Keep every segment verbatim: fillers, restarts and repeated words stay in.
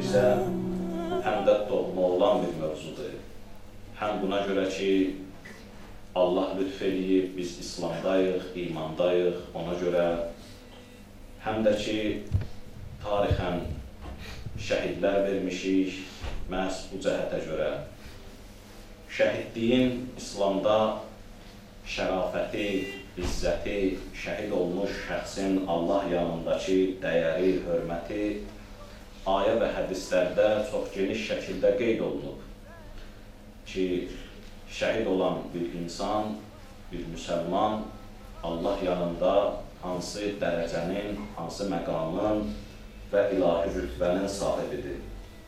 bizə həm də doğma olan bir mövzudur. Həm buna görə ki, Allah lütf eləyib, biz İslamdayıq, imandayıq, ona görə həm də ki, tarixən şəhidlər vermişik, məhz bu cəhətə görə. Şəhidliyin İslamda şərafəti, izzəti, şəhid olmuş şəxsin Allah yanındakı dəyəri, hörməti ayə və hədislərdə çox geniş şəkildə qeyd olunub ki, şəhid olan bir insan, bir müsəlman Allah yanında hansı dərəcənin, hansı məqamın və ilahi rütbənin sahibidir.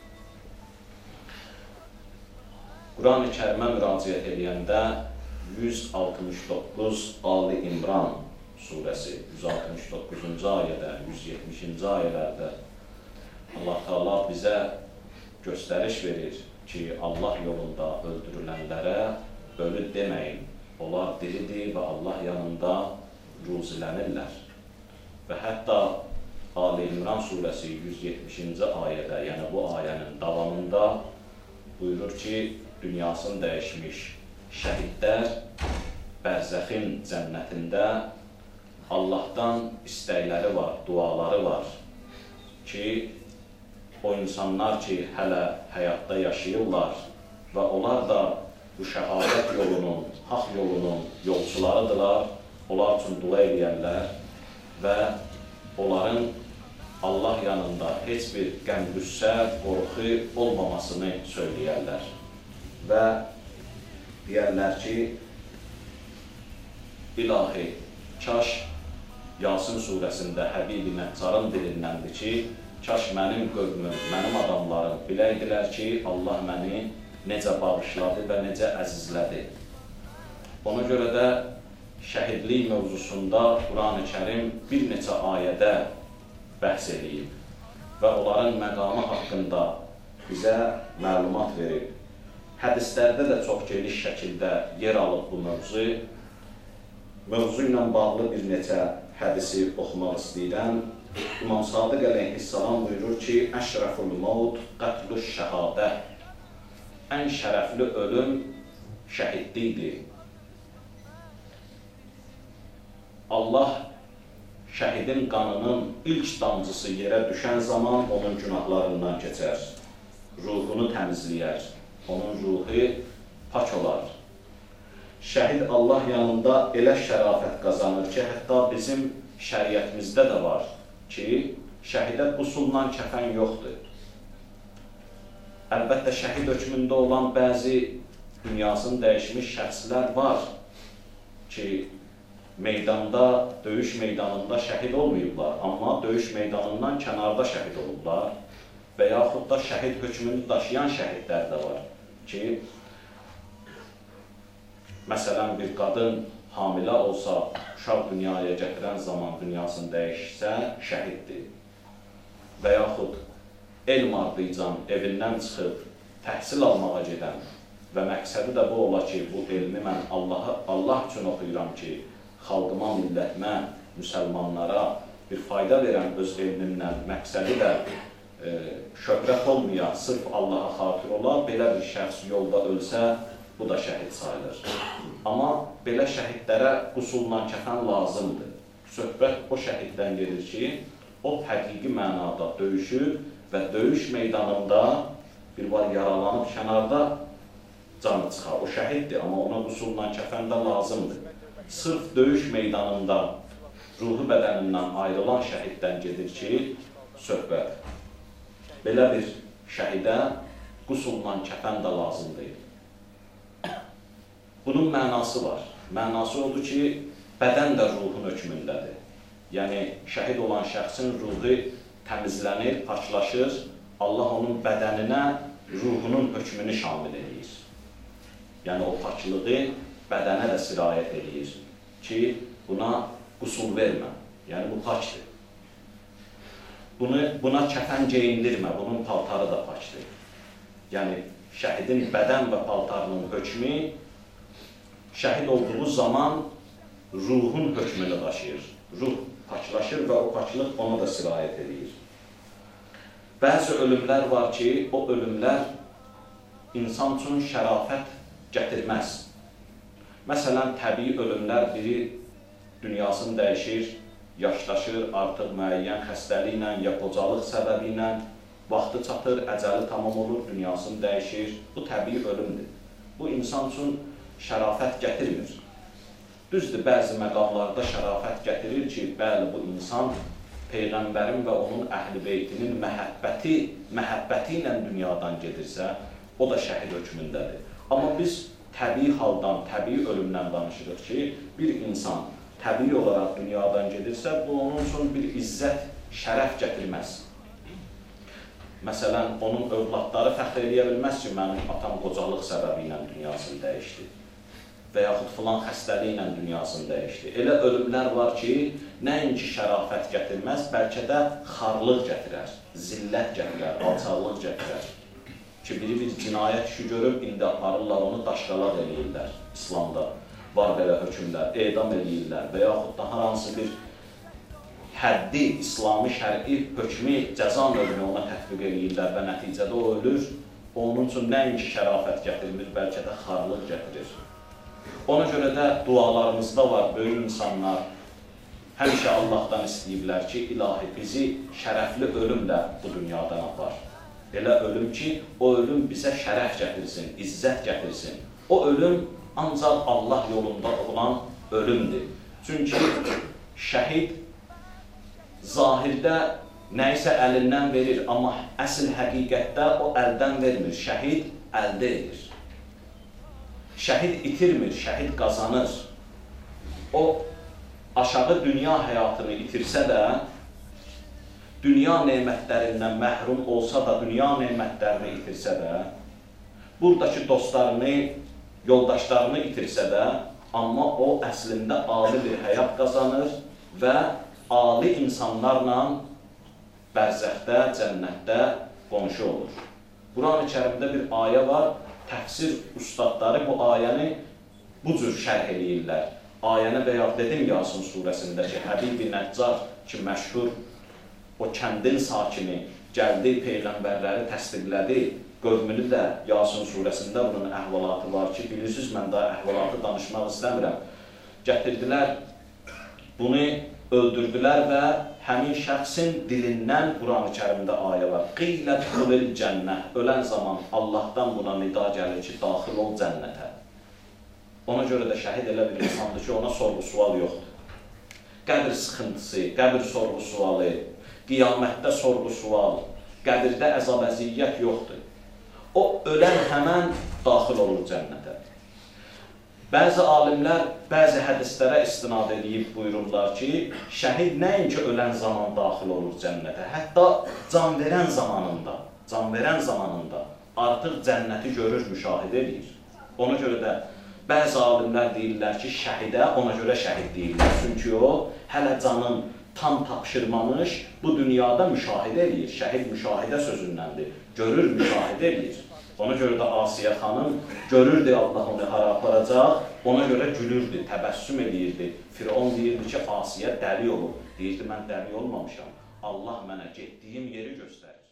Quran-ı Kərimə müraciət edəndə yüz altmış doqquz Ali İmran surəsi, yüz altmış doqquzuncu ayədə, yüz yetmişinci ayələrdə Allah Teala bizə göstəriş verir ki, Allah yolunda öldürülənlərə ölü deməyin, onlar diridir və Allah yanında ruzilənirlər. Və hətta Ali İmran surəsi yüz yetmişinci ayədə, yəni bu ayənin davamında buyurur ki, dünyasını dəyişmiş şəhidlər bərzəxin cənnətində Allahdan istəkləri var, duaları var ki, o insanlar ki, hələ həyatda yaşayırlar və onlar da bu şəhadət yolunun, haqq yolunun yolçularıdırlar, onlar üçün dua edərlər və onların Allah yanında heç bir qəm-qüssə, qorxu olmamasını söyləyərlər və deyərlər ki, ilahi, kaş Yasin surəsində Həbibi Nəccarın dilindəndir ki, kaş mənim qövmüm, mənim adamlarım biləydilər ki, Allah məni necə bağışladı və necə əzizlədi. Ona görə də şəhidlik mövzusunda Quran-ı Kərim bir neçə ayədə bəhs edib və onların məqamı haqqında bizə məlumat verib. Hədislərdə də çox geniş şəkildə yer alıb bu mövzu. Mövzu ilə bağlı bir neçə hədisi oxumaq istəyirəm. İmam Sadiq əleyhissalam buyurur ki, əşrəful mavd qətluş şəhadə. Ən şərəfli ölüm şəhidlikdir. Allah şəhidin qanının ilk damcısı yerə düşən zaman onun günahlarından keçər, ruhunu təmizləyər, onun ruhu pak olar. Şəhid Allah yanında elə şərafət qazanır ki, hətta bizim şəriətimizdə də var ki, şəhidə qusulla kəfən yoxdur. Əlbəttə, şəhid hökmündə olan bəzi dünyasını dəyişmiş şəxslər var ki, meydanda, döyüş meydanında şəhid olmayıblar, amma döyüş meydanından kənarda şəhid olublar və yaxud da şəhid hökmünü daşıyan şəhidlər də var ki, məsələn, bir qadın hamilə olsa, uşaq dünyaya gətirən zaman dünyasını dəyişsə, şəhiddir. Və yaxud elm ardıcan evindən çıxıb təhsil almağa gedən və məqsədi də bu ola ki, bu elmi mən Allah, Allah üçün oxuyuram ki, xalqıma, millətimə, müsəlmanlara bir fayda verən öz elmimlə məqsədi də e, şöhrət olmayan, sırf Allaha xatir ola, belə bir şəxs yolda ölsə, bu da şəhid sayılır. Amma belə şəhidlərə qusulla kəfən lazımdır. Söhbət o şəhiddən gedir ki, o həqiqi mənada döyüşür və döyüş meydanında bir var yaralanıb kənarda canı çıxar. O şəhiddir, amma ona qusulla kəfən də lazımdır. Sırf döyüş meydanında ruhu bədənindən ayrılan şəhiddən gedir ki, söhbət. Belə bir şəhidə qusulla kəfən də lazım deyil. Bunun mənası var. Mənası odur ki, bədən də ruhun hökmündədir. Yəni, şəhid olan şəxsin ruhu təmizlənir, paçlaşır. Allah onun bədəninə ruhunun hökmünü şamil edir. Yəni, o paçlığı bədənə də sirayət edir ki, buna qusul vermə. Yəni, bu paçdır. Bunu, buna kəfən geyindirmə, bunun paltarı da paçdır. Yəni, şəhidin bədən və paltarının hökmü şəhid olduğu zaman ruhun hökmünü daşıyır. Ruh paçlaşır və o paçlıq ona da sirayət edir. Bəzi ölümlər var ki, o ölümlər insan üçün şərafət gətirməz. Məsələn, təbii ölümlər biri dünyasını dəyişir, yaşlaşır, artıq müəyyən xəstəliklə, ya qocalıq səbəbi ilə, vaxtı çatır, əcəli tamam olur, dünyasını dəyişir. Bu təbii ölümdür. Bu insan üçün şərafət gətirmir. Düzdür, bəzi məqamlarda şərafət gətirir ki, bəli, bu insan Peyğəmbərin və onun əhl-i beytinin məhəbbəti, məhəbbəti ilə dünyadan gedirsə, o da şəhid hökmündədir. Amma biz təbii haldan, təbii ölümdən danışırıq ki, bir insan təbii olaraq dünyadan gedirsə, bu onun üçün bir izzət, şərəf gətirməz. Məsələn, onun övladları fəxr eləyə bilməz ki, mənim atam qocalıq səbəbi ilə dünyasını dəyişdi və yaxud filan xəstəliklə dünyasını dəyişdi. Elə ölümlər var ki, nəinki şərafət gətirməz, bəlkə də xarlıq gətirər, zillət gətirər, alçaqlıq gətirər. Ki, biri bir cinayət işi görüb, indi aparırlar, onu daşqalaq eləyirlər İslamda. Var belə hökmlər, edam eləyirlər və yaxud da hər hansı bir həddi, İslami şər'i hökmü, cəza növünü ona tətbiq eləyirlər və nəticədə o ölür. Onun üçün nəinki şərafət gətirmir, bəlkə də xarlıq gətirir. Ona görə də dualarımızda var, böyük insanlar həmişə Allahdan istəyiblər ki, ilahi bizi şərəfli ölümlə bu dünyadan apar. Elə ölüm ki, o ölüm bizə şərəf gətirsin, izzət gətirsin. O ölüm ancaq Allah yolunda olan ölümdür. Çünki şəhid zahirdə nəyisə əlindən verir, amma əsl həqiqətdə o əldən vermir, şəhid əldə edir. Şəhid itirmir, şəhid qazanır. O, aşağı dünya həyatını itirsə də, dünya nemətlərindən məhrum olsa da, dünya nemətlərini itirsə də, buradakı dostlarını, yoldaşlarını itirsə də, amma o əslində ali bir həyat qazanır və ali insanlarla bərzəxdə, cənnətdə qonşu olur. Quran-ı Kərimdə bir ayə var, təfsir ustadları bu ayəni bu cür şərh eləyirlər. Ayəni və ya dedim Yasin surəsində ki, Həbibi Nəccar ki, məşhur o kəndin sakini gəldi, Peyğəmbərləri təsdiqlədi, qövmünü də Yasin surəsində bunun əhvalatı var ki, bilirsiniz, mən daha əhvalatı danışmaq istəmirəm. Gətirdilər, bunu öldürdülər və həmin şəxsin dilindən Quran-ı Kərimdə ayə var. Qiylə tüxulil cənnə. Ölən zaman Allahdan buna nida gəlir ki, daxil ol cənnətə. Ona görə də şəhid elə bir insandır ki, ona sorğu-sual yoxdur. Qəbir sıxıntısı, qəbir sorğu-sualı, qiyamətdə sorğu-sual, qəbirdə əzab-əziyyət yoxdur. O, ölən həmən daxil olur cənnətə. Bəzi alimlər bəzi hədislərə istinad edib buyururlar ki, şəhid nəinki ölən zaman daxil olur cənnətə, hətta can verən zamanında, can verən zamanında artıq cənnəti görür, müşahidə edir. Ona görə də bəzi alimlər deyirlər ki, şəhidə ona görə şəhid deyirlər. Çünki o, hələ canın tam tapşırmamış bu dünyada müşahidə edir. Şəhid müşahidə sözündəndir, görür, müşahidə edir. Ona görə də Asiyə xanım görürdü Allah onu hara aparacaq, ona görə gülürdü, təbəssüm edirdi. Firon deyirdi ki, Asiyə dəli olur. Deyirdi, mən dəli olmamışam. Allah mənə getdiyim yeri göstərir.